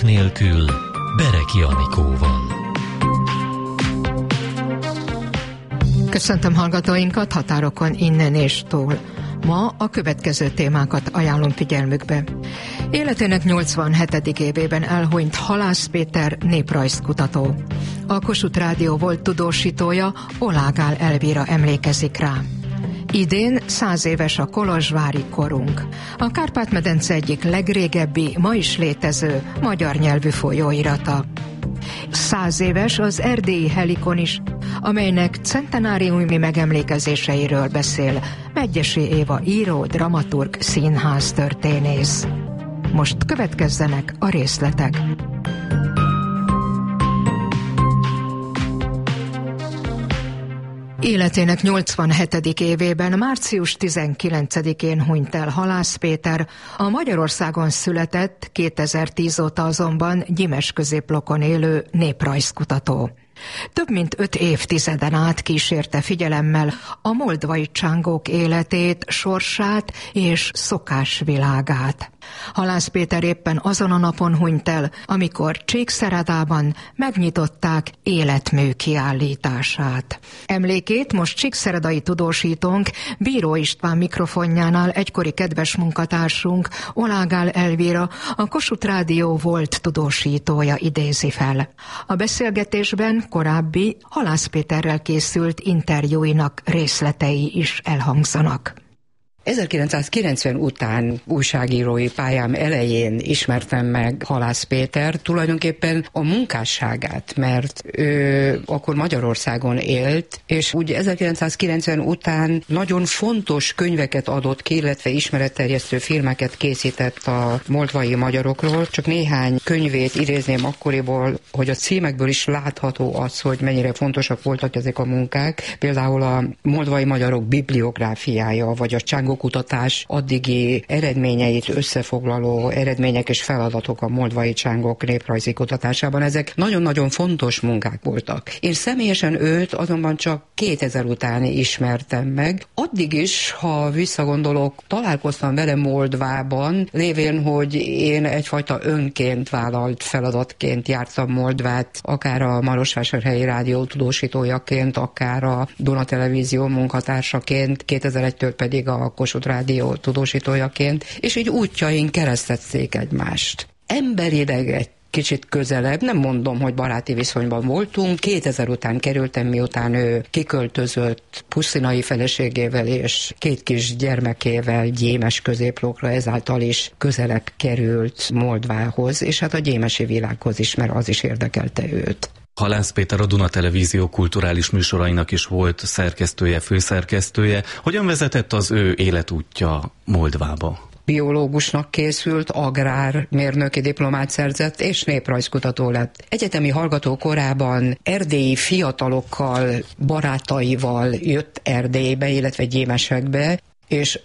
nélkül, Bereki Anikóval. Köszöntöm hallgatóinkat határokon innen és túl. Ma a következő témákat ajánlom figyelmükbe. Életének 87. évében elhunyt Halász Péter néprajzkutató. A Kossuth Rádió volt tudósítója, Olágál Elvira emlékezik rá. Idén 100 éves a kolozsvári korunk. A Kárpát-medence egyik legrégebbi, ma is létező magyar nyelvű folyóirata. 100 éves az erdélyi Helikon is, amelynek centenáriumi megemlékezéseiről beszél Medgyessy Éva író, dramaturg, színháztörténész. Most következzenek a részletek. Életének 87. évében, március 19-én hunyt el Halász Péter, a Magyarországon született, 2010 óta azonban Gyimes középlokon élő néprajzkutató. Több mint 5 évtizeden át kísérte figyelemmel a moldvai csángók életét, sorsát és szokásvilágát. Halász Péter éppen azon a napon hunyt el, amikor Csíkszeredában megnyitották életmű kiállítását. Emlékét most csíkszeredai tudósítónk Bíró István mikrofonjánál egykori kedves munkatársunk, Olágál Elvira, a Kossuth Rádió volt tudósítója idézi fel. A beszélgetésben korábbi Halász Péterrel készült interjúinak részletei is elhangzanak. 1990 után újságírói pályám elején ismertem meg Halász Péter, tulajdonképpen a munkásságát, mert ő akkor Magyarországon élt, és úgy 1990 után nagyon fontos könyveket adott ki, illetve ismeretterjesztő filmeket készített a moldvai magyarokról. Csak néhány könyvét idézném akkoriból, hogy a címekből is látható az, hogy mennyire fontosak voltak ezek a munkák. Például a moldvai magyarok bibliográfiája, vagy a csángók kutatás addigi eredményeit összefoglaló eredmények és feladatok a moldvai csángók néprajzi kutatásában. Ezek nagyon-nagyon fontos munkák voltak. Én személyesen őt azonban csak 2000 után ismertem meg. Addig is, ha visszagondolok, találkoztam vele Moldvában, lévén, hogy én egyfajta önként vállalt feladatként jártam Moldvát, akár a Marosvásárhelyi Rádió tudósítójaként, akár a Duna Televízió munkatársaként, 2001-től pedig a Kossuth Rádió tudósítójaként, és így útjaink keresztették egymást. Emberileg egy kicsit közelebb, nem mondom, hogy baráti viszonyban voltunk, 2000 után kerültem, miután ő kiköltözött pusztinai feleségével és 2 kis gyermekével Gyémes középlokra, ezáltal is közelebb került Moldvához, és hát a gyémesi világhoz is, mert az is érdekelte őt. Halász Péter a Duna Televízió kulturális műsorainak is volt szerkesztője, főszerkesztője. Hogyan vezetett az ő életútja Moldvába? Biológusnak készült, agrármérnöki diplomát szerzett, és néprajzkutató lett. Egyetemi hallgató korában erdélyi fiatalokkal, barátaival jött Erdélybe, illetve Gyémesekbe, és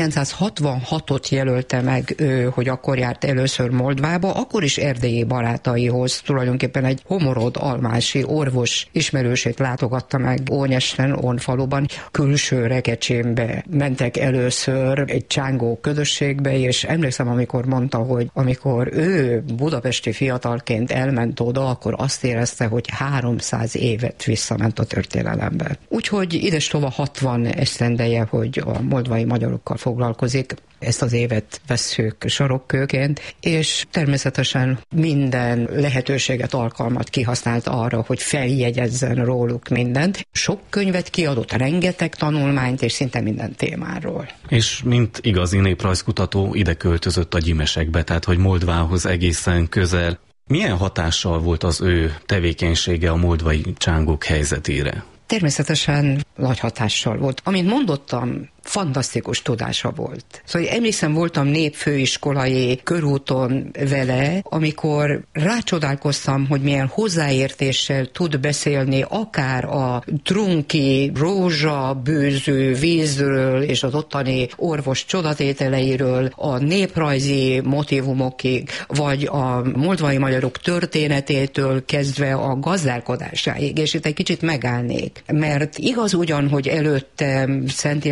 1966-ot jelölte meg ő, hogy akkor járt először Moldvába, akkor is erdélyi barátaihoz, tulajdonképpen egy homorod almási orvos ismerősét látogatta meg Ónyesten, Ónfaluban, külső Rekecsémbe mentek először egy csángó közösségbe, és emlékszem, amikor mondta, hogy amikor ő budapesti fiatalként elment oda, akkor azt érezte, hogy 300 évet visszament a történelembe. Úgyhogy idestova 60 esztendeje, hogy a moldvai magyarokkal foglalkozik, ezt az évet vesszük sarokkőként, és természetesen minden lehetőséget, alkalmat kihasznált arra, hogy feljegyezzen róluk mindent. Sok könyvet kiadott, rengeteg tanulmányt, és szinte minden témáról. És mint igazi néprajzkutató ide költözött a Gyimesekbe, tehát hogy Moldvához egészen közel. Milyen hatással volt az ő tevékenysége a moldvai csángók helyzetére? Természetesen nagy hatással volt. Amint mondottam, fantasztikus tudása volt. Szóval emlékszem, voltam népfőiskolai körúton vele, amikor rácsodálkoztam, hogy milyen hozzáértéssel tud beszélni akár a trunki, rózsabőző vízről és az ottani orvos csodatételeiről, a néprajzi motívumokig, vagy a moldvai magyarok történetétől kezdve a gazdálkodásáig, és itt egy kicsit megállnék. Mert igaz ugyan, hogy előttem Szent Imrei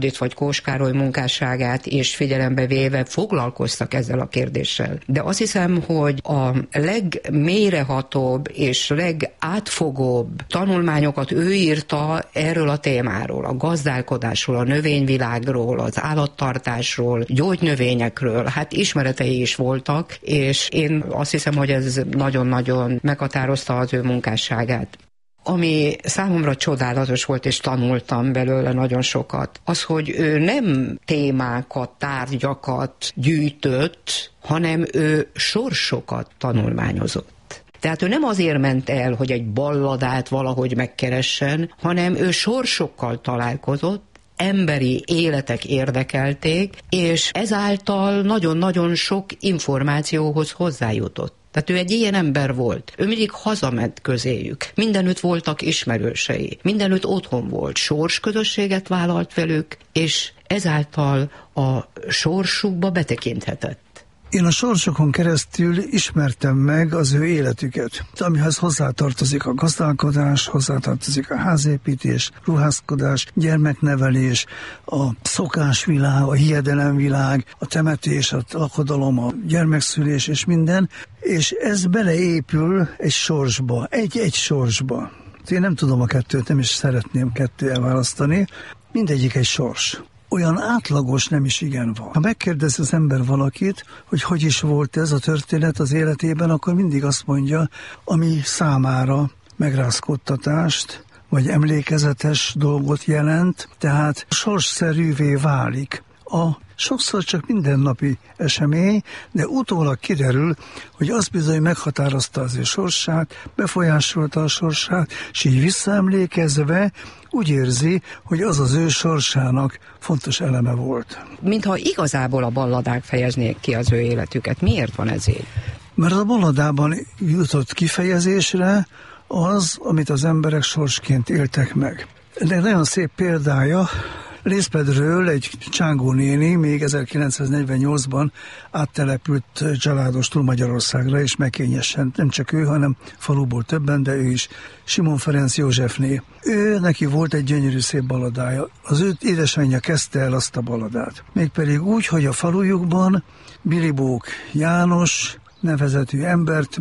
Judit vagy Kós Károly munkásságát és figyelembe véve foglalkoztak ezzel a kérdéssel. De azt hiszem, hogy a legmélyrehatóbb és legátfogóbb tanulmányokat ő írta erről a témáról, a gazdálkodásról, a növényvilágról, az állattartásról, gyógynövényekről, hát ismeretei is voltak, és én azt hiszem, hogy ez nagyon-nagyon meghatározta az ő munkásságát. Ami számomra csodálatos volt, és tanultam belőle nagyon sokat, az, hogy ő nem témákat, tárgyakat gyűjtött, hanem ő sorsokat tanulmányozott. Tehát ő nem azért ment el, hogy egy balladát valahogy megkeressen, hanem ő sorsokkal találkozott, emberi életek érdekelték, és ezáltal nagyon-nagyon sok információhoz hozzájutott. Tehát ő egy ilyen ember volt. Ő mindig hazament közéjük. Mindenütt voltak ismerősei. Mindenütt otthon volt. Sorsközösséget vállalt velük, és ezáltal a sorsukba betekinthetett. Én a sorsokon keresztül ismertem meg az ő életüket, amihez hozzátartozik a gazdálkodás, hozzátartozik a házépítés, ruházkodás, gyermeknevelés, a szokásvilág, a hiedelemvilág, a temetés, a lakodalom, a gyermekszülés és minden, és ez beleépül egy sorsba, egy sorsba. Én nem tudom a kettőt, nem is szeretném kettő elválasztani, mindegyik egy sors. Olyan átlagos nem is igen van. Ha megkérdez az ember valakit, hogy is volt ez a történet az életében, akkor mindig azt mondja, ami számára megrázkódtatást, vagy emlékezetes dolgot jelent, tehát sorsszerűvé válik. Sokszor csak mindennapi esemény, de utólag kiderül, hogy az bizony meghatározta az ő sorsát, befolyásolta a sorsát, és így visszaemlékezve úgy érzi, hogy az az ő sorsának fontos eleme volt. Mintha igazából a balladák fejeznék ki az ő életüket. Miért van ez így? Mert a balladában jutott kifejezésre az, amit az emberek sorsként éltek meg. De nagyon szép példája, Lészpedről egy Csángó néni még 1948-ban áttelepült családos Magyarországra, és megkényesen, nem csak ő, hanem faluból többen, de ő is, Simon Ferenc Józsefné. Neki volt egy gyönyörű szép balladája. Az ő édesanyja kezdte el azt a balladát. Mégpedig úgy, hogy a falujukban Bilibók János nevezetű embert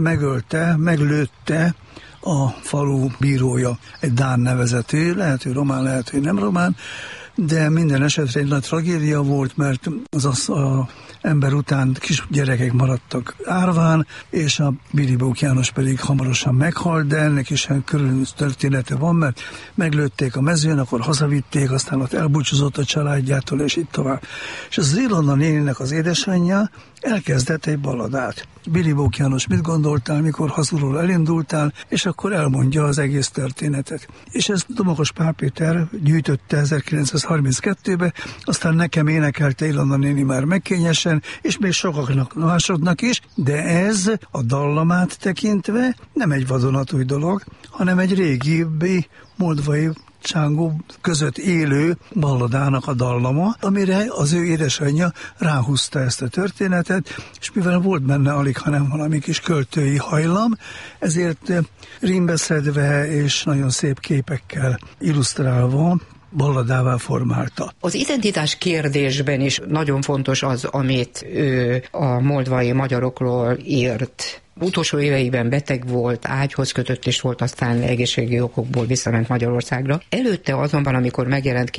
meglőtte a falu bírója, egy dán nevezetű, lehet, hogy román, lehet, hogy nem román, de minden esetre egy nagy tragédia volt, mert az ember után kisgyerekek maradtak árván, és a Bilibók János pedig hamarosan meghalt, de ennek is körülbelül története van, mert meglőtték a mezőn, akkor hazavitték, aztán ott elbúcsúzott a családjától, és így tovább. És az Ilona néninek az édesanyja elkezdett egy balladát. Bilibók János, mit gondoltál, mikor hazulról elindultál, és akkor elmondja az egész történetet. És ezt Domokos Pál Péter gyűjtötte 1932-ben, aztán nekem énekelte Ilona néni már megkényesen, és még sokaknak másodnak is, de ez a dallamát tekintve nem egy vadonatúj dolog, hanem egy régi moldvai Csángó között élő balladának a dallama, amire az ő édesanyja ráhúzta ezt a történetet, és mivel volt benne alig, hanem valami kis költői hajlam, ezért rímbeszedve és nagyon szép képekkel illusztrálva balladává formálta. Az identitás kérdésben is nagyon fontos az, amit ő a moldvai magyarokról írt. Utolsó éveiben beteg volt, ágyhoz kötött is volt, aztán egészségi okokból visszament Magyarországra. Előtte azonban, amikor megjelent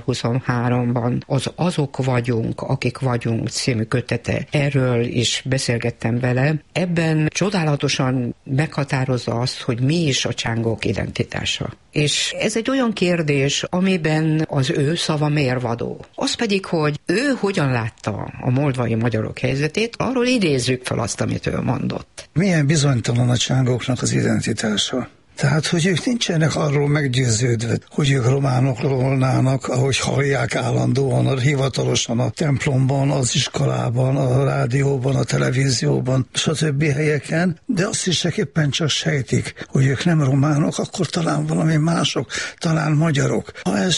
2023-ban az Azok vagyunk, akik vagyunk című kötete, erről is beszélgettem vele. Ebben csodálatosan meghatározza azt, hogy mi is a csángók identitása. És ez egy olyan kérdés, amiben az ő szava mérvadó. Az pedig, hogy ő hogyan látta a moldvai magyarok helyzetét, arról idézzük fel azt, amit ő mondott. Milyen bizonytalan a csángóknak az identitása. Tehát, hogy ők nincsenek arról meggyőződve, hogy ők románok volnának, ahogy hallják állandóan, hivatalosan a templomban, az iskolában, a rádióban, a televízióban, stb. Helyeken, de azt is éppen csak sejtik, hogy ők nem románok, akkor talán valami mások, talán magyarok. Ha ez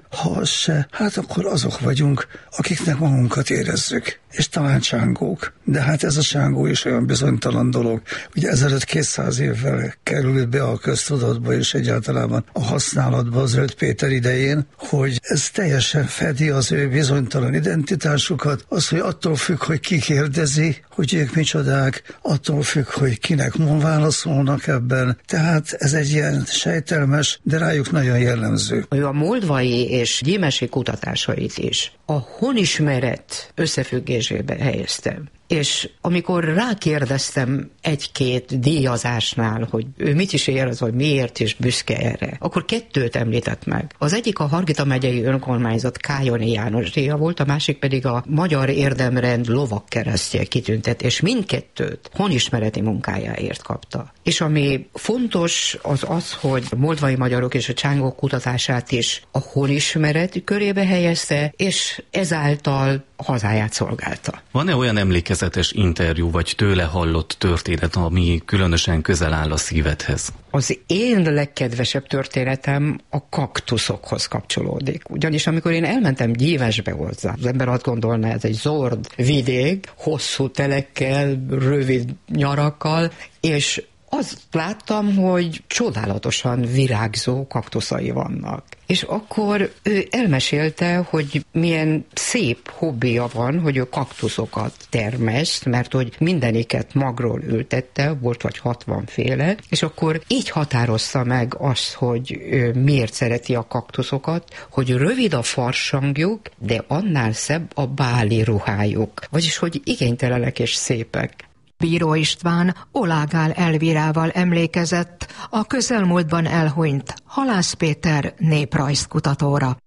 se, hát akkor azok vagyunk, akiknek magunkat érezzük. És talán csángók. De hát ez a csángó is olyan bizonytalan dolog. Ugye 1200 évvel került be a köztudatban és egyáltalán a használatban az Zöld Péter idején, hogy ez teljesen fedi az ő bizonytalan identitásukat, az, hogy attól függ, hogy ki kérdezi, hogy ők micsodák, attól függ, hogy kinek válaszolnak ebben. Tehát ez egy ilyen sejtelmes, de rájuk nagyon jellemző. Ő a moldvai és gyimesi kutatásait is a honismeret összefüggésébe helyezte. És amikor rákérdeztem egy-két díjazásnál, hogy ő mit is érez, vagy miért is büszke erre, akkor kettőt említett meg. Az egyik a Hargita megyei önkormányzat Kályoni János díja volt, a másik pedig a Magyar Érdemrend lovagkeresztje kitüntetés. Mindkettőt honismereti munkájáért kapta. És ami fontos, az az, hogy a moldvai magyarok és a csángók kutatását is a honismeret körébe helyezte, és ezáltal hazáját szolgálta. Van-e olyan emlékezetes interjú, vagy tőle hallott történet, ami különösen közel áll a szívedhez? Az én legkedvesebb történetem a kaktuszokhoz kapcsolódik. Ugyanis amikor én elmentem Gyimesbe hozzá, az ember azt gondolná, ez egy zord vidék, hosszú telekkel, rövid nyarakkal, és azt láttam, hogy csodálatosan virágzó kaktuszai vannak. És akkor ő elmesélte, hogy milyen szép hobbija van, hogy ő kaktuszokat termeszt, mert hogy mindeniket magról ültette, volt vagy 60 féle, és akkor így határozta meg azt, hogy miért szereti a kaktuszokat, hogy rövid a farsangjuk, de annál szebb a báli ruhájuk. Vagyis, hogy igénytelenek és szépek. Bíró István Olágál Elvirával emlékezett a közelmúltban elhunyt Halász Péter néprajzkutatóra.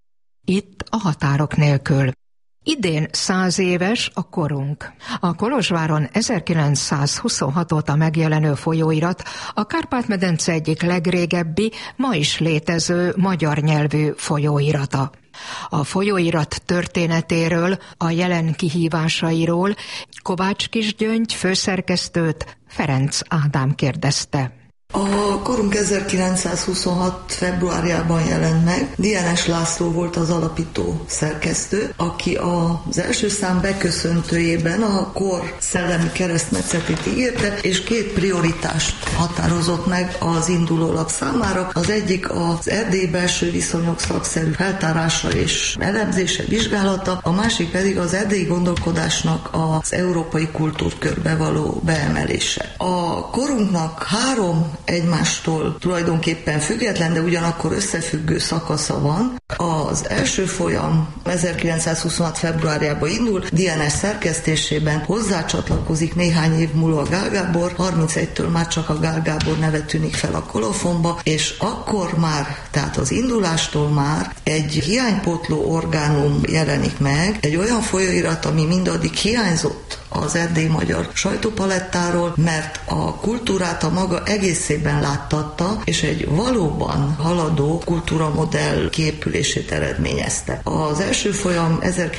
Itt a határok nélkül. Idén 100 éves a korunk. A Kolozsváron 1926 óta megjelenő folyóirat a Kárpát-medence egyik legrégebbi, ma is létező magyar nyelvű folyóirata. A folyóirat történetéről, a jelen kihívásairól Kovács Kisgyöngy főszerkesztőt Ferenc Ádám kérdezte. A korunk 1926. februárjában jelent meg. Dienes László volt az alapító szerkesztő, aki az első szám beköszöntőjében a kor szellemi keresztmetszetét ígérte, és 2 prioritást határozott meg az indulólap számára. Az egyik az erdélyi belső viszonyok szakszerű feltárása és elemzése, vizsgálata, a másik pedig az erdélyi gondolkodásnak az európai kultúrkörbe való beemelése. A korunknak 3 egymástól tulajdonképpen független, de ugyanakkor összefüggő szakasza van. Az első folyam 1926. februárjában indul, Dienes szerkesztésében hozzácsatlakozik néhány év múlva Gál Gábor, 31-től már csak a Gál Gábor neve tűnik fel a kolofonba, és akkor már, tehát az indulástól már egy hiánypótló orgánum jelenik meg, egy olyan folyóirat, ami mindaddig hiányzott az erdélyi magyar sajtópalettáról, mert a kultúrát a maga egészében láttatta, és egy valóban haladó kultúramodell kiépülését eredményezte. Az első folyam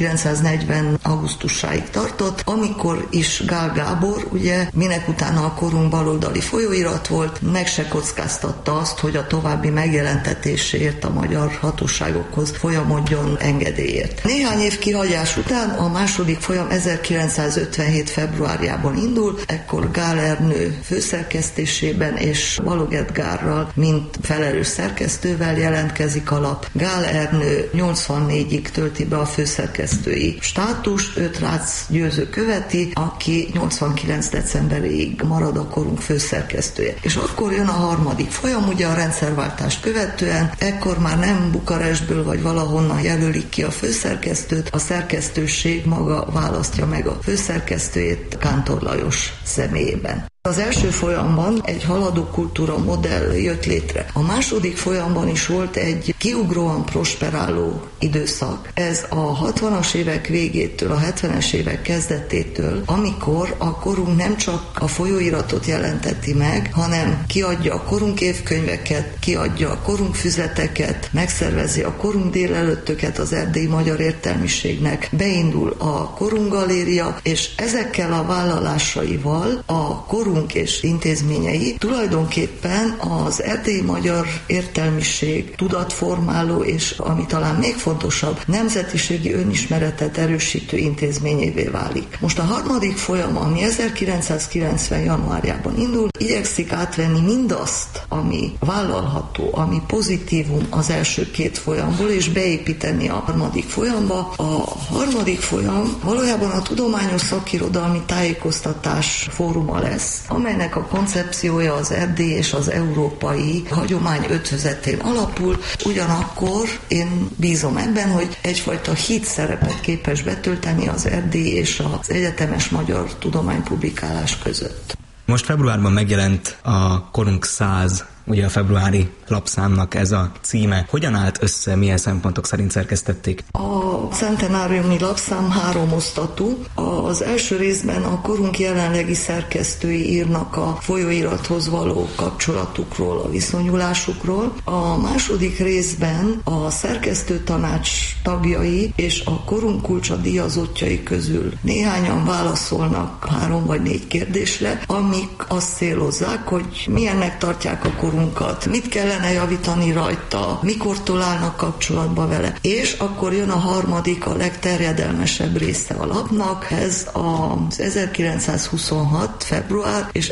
1940. augusztusáig tartott, amikor is Gál Gábor, ugye, minek utána a korunk baloldali folyóirat volt, meg se kockáztatta azt, hogy a további megjelentetésért a magyar hatóságokhoz folyamodjon engedélyért. Néhány év kihagyás után a második folyam 1950 februárjában indul, ekkor Gál Ernő főszerkesztésében és Balog Edgárral, mint felelős szerkesztővel jelentkezik a lap. Gál Ernő 84-ig tölti be a főszerkesztői státust, őt Rácz Győző követi, aki 89. decemberéig marad a korunk főszerkesztője. És akkor jön a harmadik folyam, ugye a rendszerváltást követően, ekkor már nem Bukarestből vagy valahonnan jelölik ki a főszerkesztőt, a szerkesztőség maga választja meg a főszerkesztőjét Kántor Lajos személyében. Az első folyamban egy haladó kultúra modell jött létre. A második folyamban is volt egy kiugróan prosperáló időszak. Ez a 60-as évek végétől, a 70-es évek kezdetétől, amikor a korunk nem csak a folyóiratot jelenteti meg, hanem kiadja a korunk évkönyveket, kiadja a korunk füzeteket, megszervezi a korunk délelőttöket az erdélyi magyar értelmiségnek, beindul a korunk galéria, és ezekkel a vállalásaival a korunk korunk és intézményei tulajdonképpen az erdélyi magyar értelmiség tudatformáló és, ami talán még fontosabb, nemzetiségi önismeretet erősítő intézményévé válik. Most a harmadik folyam, ami 1990. januárjában indul, igyekszik átvenni mindazt, ami vállalható, ami pozitívum az első két folyamból, és beépíteni a harmadik folyamba. A harmadik folyam valójában a tudományos szakirodalmi tájékoztatás fóruma lesz, amelynek a koncepciója az erdélyi és az európai hagyomány ötvözetén alapul. Ugyanakkor én bízom ebben, hogy egyfajta híd szerepet képes betölteni az erdélyi és az egyetemes magyar tudománypublikálás között. Most februárban megjelent a Korunk 100, ugye a februári lapszámnak ez a címe. Hogyan állt össze, milyen szempontok szerint szerkesztették? A centenáriumi lapszám 3 osztatú. Az első részben a korunk jelenlegi szerkesztői írnak a folyóirathoz való kapcsolatukról, a viszonyulásukról. A második részben a szerkesztőtanács tagjai és a korunk kulcsa díjazottjai közül néhányan válaszolnak 3 vagy 4 kérdésre, amik azt célozzák, hogy milyennek tartják a korunkat, mit kellene javítani rajta, mikortól állnak kapcsolatba vele. És akkor jön a harmadik, a legterjedelmesebb része a lapnak, ez az 1926. február és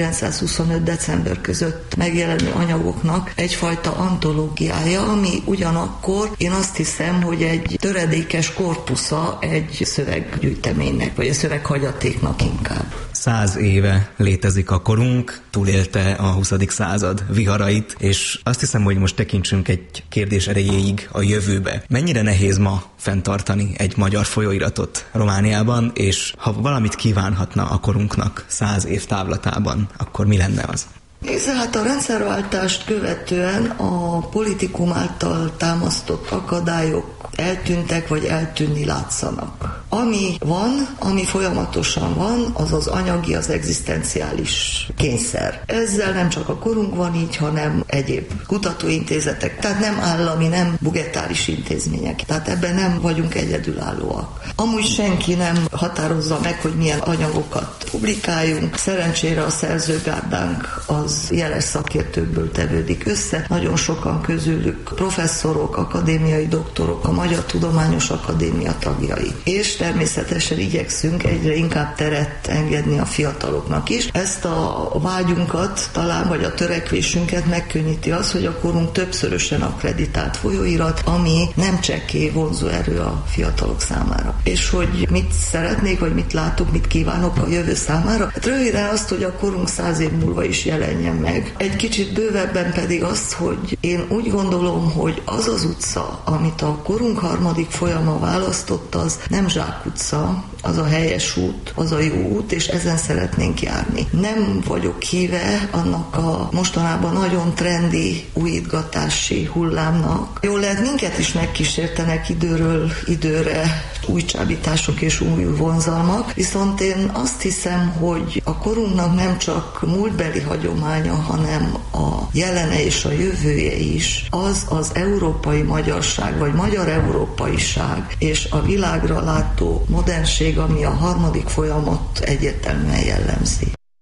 1925. december között megjelenő anyagoknak egyfajta antológiája, ami ugyanakkor én azt hiszem, hogy egy töredékes korpusza egy szöveggyűjteménynek, vagy a szöveghagyatéknak inkább. 100 éve létezik a korunk, túlélte a 20. század viharait, és azt hiszem, hogy most tekintsünk egy kérdés erejéig a jövőbe. Mennyire nehéz ma fenntartani egy magyar folyóiratot Romániában, és ha valamit kívánhatna a korunknak 100 év távlatában, akkor mi lenne az? Nézze, hát a rendszerváltást követően a politikum által támasztott akadályok eltűntek, vagy eltűnni látszanak. Ami van, ami folyamatosan van, az az anyagi, az egzisztenciális kényszer. Ezzel nem csak a korunk van így, hanem egyéb kutatóintézetek, tehát nem állami, nem bugetáris intézmények. Tehát ebben nem vagyunk egyedülállóak. Amúgy senki nem határozza meg, hogy milyen anyagokat publikáljunk. Szerencsére a szerzőgárdánk az jeles szakértőkből tevődik össze. Nagyon sokan közülük professzorok, akadémiai doktorok, a Magyar Tudományos Akadémia tagjai. És természetesen igyekszünk egyre inkább teret engedni a fiataloknak is. Ezt a vágyunkat talán, vagy a törekvésünket megkönnyíti az, hogy a korunk többszörösen akkreditált folyóirat, ami nem csekély vonzóerő a fiatalok számára. És hogy mit szeretnék, vagy mit látok, mit kívánok a jövő számára? Hát röviden azt, hogy a korunk 100 év múlva is jelenjen meg. Egy kicsit bővebben pedig azt, hogy én úgy gondolom, hogy az az utca, amit a korunk harmadik folyama választott, az nem zsákutca, az a helyes út, az a jó út, és ezen szeretnénk járni. Nem vagyok híve annak a mostanában nagyon trendi újítgatási hullámnak. Jól lehet, minket is megkísértenek időről időre új csábítások és új vonzalmak, viszont én azt hiszem, hogy a korunknak nem csak múltbeli hagyománya, hanem a jelene és a jövője is, az európai magyarság, vagy magyar európaiság, és a világra látó modernség, ami a harmadik folyamot egyértelműen jellemzi.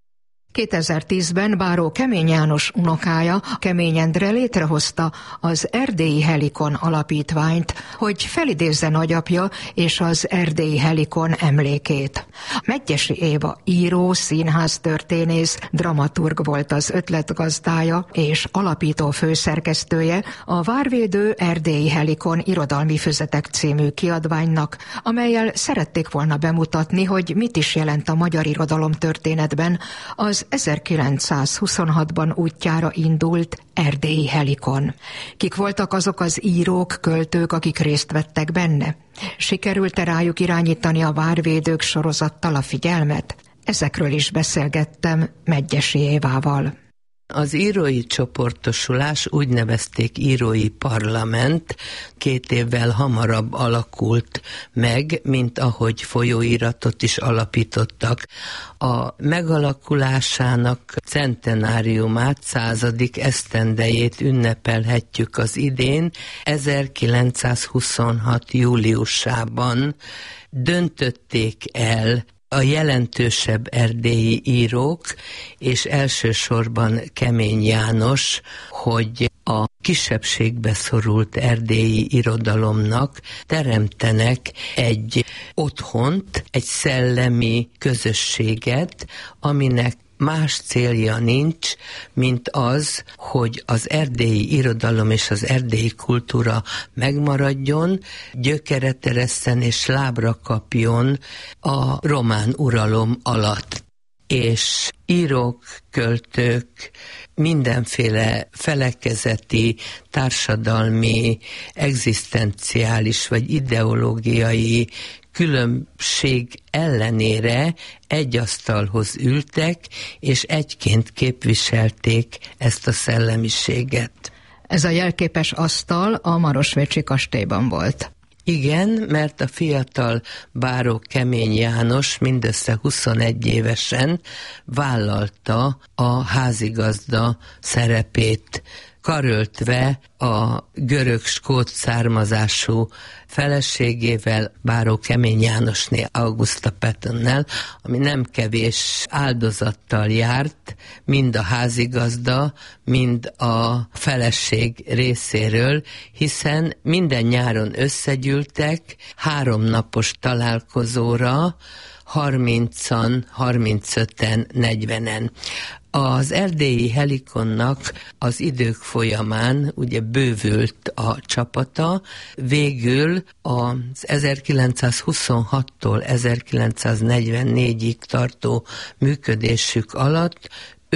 2010-ben báró Kemény János unokája, Kemény Endre létrehozta az Erdélyi Helikon alapítványt, hogy felidézze nagyapja és az Erdélyi Helikon emlékét. Medgyessy Éva író, színháztörténész, dramaturg volt az ötletgazdája és alapító főszerkesztője a Várvédő Erdélyi Helikon irodalmi füzetek című kiadványnak, amellyel szerették volna bemutatni, hogy mit is jelent a magyar irodalom történetben az 1926-ban útjára indult Erdélyi Helikon. Kik voltak azok az írók, költők, akik részt vettek benne? Sikerült-e rájuk irányítani a Várvédők sorozattal a figyelmet? Ezekről is beszélgettem Medgyessy Évával. Az írói csoportosulás, úgy nevezték írói parlament, 2 évvel hamarabb alakult meg, mint ahogy folyóiratot is alapítottak. A megalakulásának centenáriumát, 100. esztendejét ünnepelhetjük az idén, 1926. júliusában döntötték el a jelentősebb erdélyi írók, és elsősorban Kemény János, hogy a kisebbségbe szorult erdélyi irodalomnak teremtenek egy otthont, egy szellemi közösséget, aminek más célja nincs, mint az, hogy az erdélyi irodalom és az erdélyi kultúra megmaradjon, gyökeret eresszen és lábra kapjon a román uralom alatt. És írók, költők, mindenféle felekezeti, társadalmi, egzisztenciális vagy ideológiai különbség ellenére egy asztalhoz ültek, és egyként képviselték ezt a szellemiséget. Ez a jelképes asztal a Marosvécsi kastélyban volt. Igen, mert a fiatal báró Kemény János mindössze 21 évesen vállalta a házigazda szerepét, karöltve a görög-skót származású feleségével, báró Kemény Jánosné, Augusta Pattonnel, ami nem kevés áldozattal járt, mind a házigazda, mind a feleség részéről, hiszen minden nyáron összegyűltek 3 napos találkozóra, 30-an, 35-en, 40-en. Az erdélyi Helikonnak az idők folyamán ugye bővült a csapata, végül az 1926-tól 1944-ig tartó működésük alatt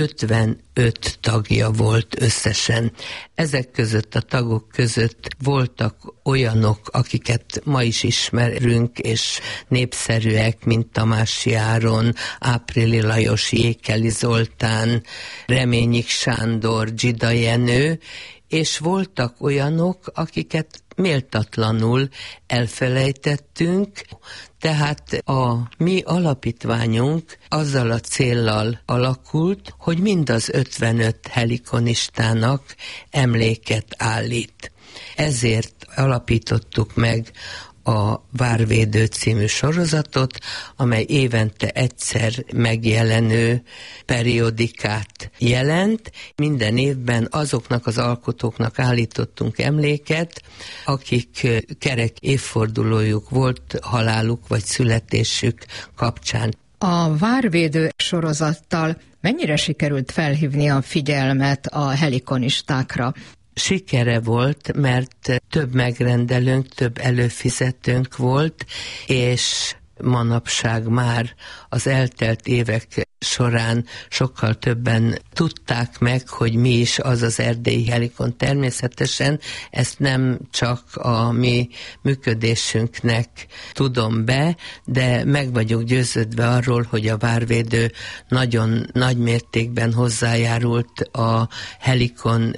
55 tagja volt összesen. Ezek között a tagok között voltak olyanok, akiket ma is ismerünk, és népszerűek, mint Tamássy Áron, Áprili Lajos, Jékeli Zoltán, Reményik Sándor, Dzsida Jenő, és voltak olyanok, akiket méltatlanul elfelejtettünk, tehát a mi alapítványunk azzal a céllal alakult, hogy mind az 55 helikonistának emléket állít. Ezért alapítottuk meg a Várvédő című sorozatot, amely évente egyszer megjelenő periodikát jelent. Minden évben azoknak az alkotóknak állítottunk emléket, akik kerek évfordulójuk volt haláluk vagy születésük kapcsán. A Várvédő sorozattal mennyire sikerült felhívni a figyelmet a helikonistákra? Sikere volt, mert több megrendelőnk, több előfizetőnk volt, és manapság már az eltelt évek során sokkal többen tudták meg, hogy mi is az az erdélyi Helikon. Természetesen ezt nem csak a mi működésünknek tudom be, de meg vagyok győződve arról, hogy a Várvédő nagyon nagy mértékben hozzájárult a Helikon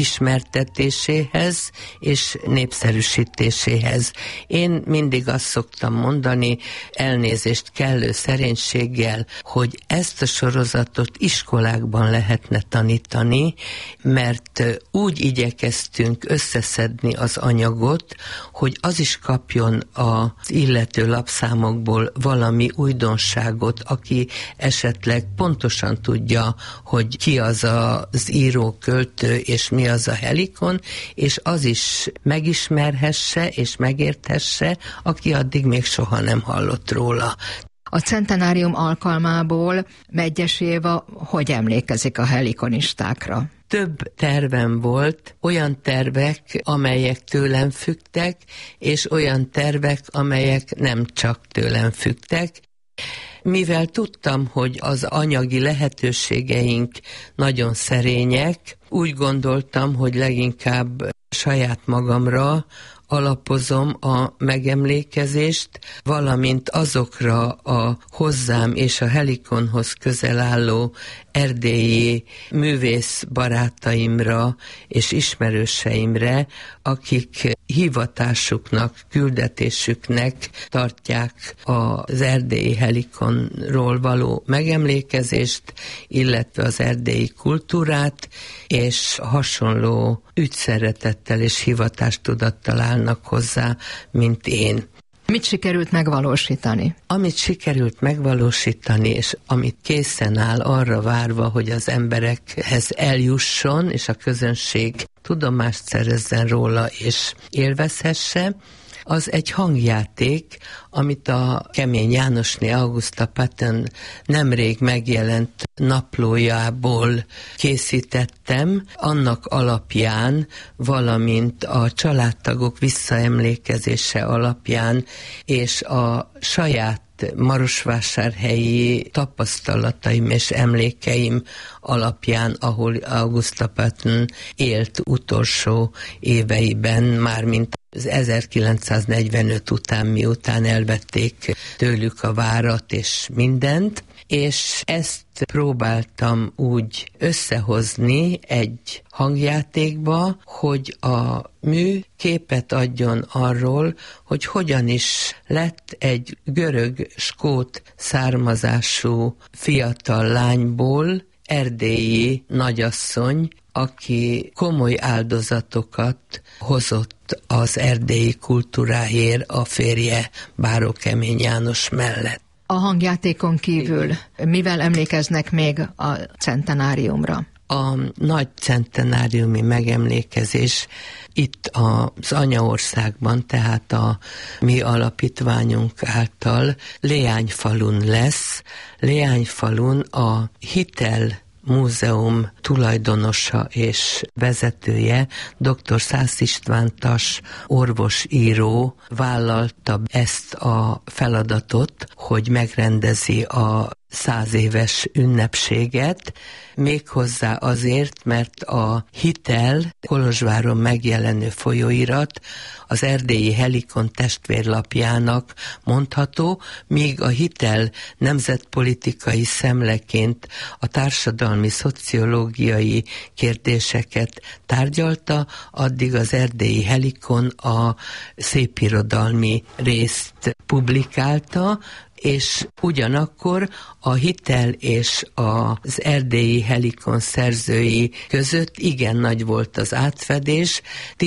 megismertetéséhez és népszerűsítéséhez. Én mindig azt szoktam mondani, elnézést kellő szerénységgel, hogy ezt a sorozatot iskolákban lehetne tanítani, mert úgy igyekeztünk összeszedni az anyagot, hogy az is kapjon az illető lapszámokból valami újdonságot, aki esetleg pontosan tudja, hogy ki az az író, költő, és mi az a Helikon, és az is megismerhesse és megérthesse, aki addig még soha nem hallott róla. A centenárium alkalmából Medgyes Éva hogy emlékezik a helikonistákra? Több tervem volt, olyan tervek, amelyek tőlem függtek, és olyan tervek, amelyek nem csak tőlem függtek. Mivel tudtam, hogy az anyagi lehetőségeink nagyon szerények, úgy gondoltam, hogy leginkább saját magamra alapozom a megemlékezést, valamint azokra a hozzám és a Helikonhoz közel álló erdélyi művész barátaimra és ismerőseimre, akik hivatásuknak, küldetésüknek tartják az erdélyi Helikonról való megemlékezést, illetve az erdélyi kultúrát, és hasonló ügyszeretettel és hivatástudattal állnak hozzá, mint én. Mit sikerült megvalósítani? Amit sikerült megvalósítani, és amit készen áll arra várva, hogy az emberekhez eljusson, és a közönség tudomást szerezzen róla, és élvezhesse, az egy hangjáték, amit a Kemény Jánosné Auguszta Patton nemrég megjelent naplójából készítettem, annak alapján, valamint a családtagok visszaemlékezése alapján, és a saját marosvásárhelyi tapasztalataim és emlékeim alapján, ahol Auguszta Patton élt utolsó éveiben, mármint az 1945 után, miután elvették tőlük a várat és mindent, és ezt próbáltam úgy összehozni egy hangjátékba, hogy a mű képet adjon arról, hogy hogyan is lett egy görög-skót származású fiatal lányból erdélyi nagyasszony, aki komoly áldozatokat hozott az erdélyi kultúráért a férje Báró Kemény János mellett. A hangjátékon kívül mivel emlékeznek még a centenáriumra? A nagy centenáriumi megemlékezés itt az anyaországban, tehát a mi alapítványunk által Leányfalun lesz. Leányfalun a Hitel Múzeum tulajdonosa és vezetője, dr. Szász István Tass orvosíró vállalta ezt a feladatot, hogy megrendezi a 100 éves ünnepséget, méghozzá azért, mert a Hitel Kolozsváron megjelenő folyóirat az erdélyi Helikon testvérlapjának mondható, míg a Hitel nemzetpolitikai szemleként a társadalmi szociológiai kérdéseket tárgyalta, addig az erdélyi Helikon a szépirodalmi részt publikálta, és ugyanakkor a Hitel és az erdélyi Helikon szerzői között igen nagy volt az átfedés,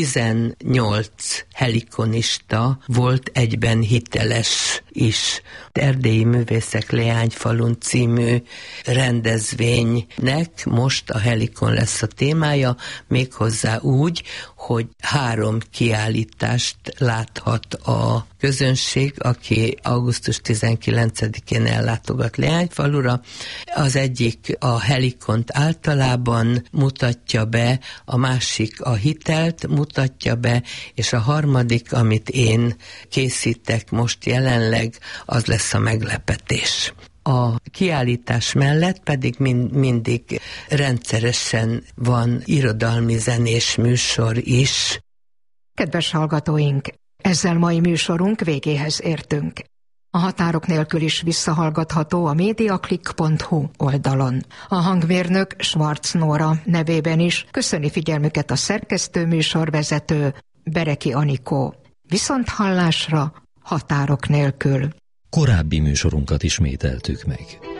18 helikonista volt egyben hiteles is. Erdélyi Művészek Leányfalun című rendezvénynek most a Helikon lesz a témája, méghozzá úgy, hogy 3 kiállítást láthat a közönség, aki augusztus 19-én ellátogat Leányfalura. Az egyik a Helikont általában mutatja be, a másik a Hitelt mutatja be, és a harmadik, amit én készítek most jelenleg, az lesz a meglepetés. A kiállítás mellett pedig mindig rendszeresen van irodalmi zenés műsor is. Kedves hallgatóink, ezzel mai műsorunk végéhez értünk. A határok nélkül is visszahallgatható a mediaclick.hu oldalon. A hangmérnök Schwarz Nóra nevében is köszöni figyelmüket a szerkesztő műsorvezető Bereki Anikó. Viszonthallásra, határok nélkül. Korábbi műsorunkat ismételtük meg.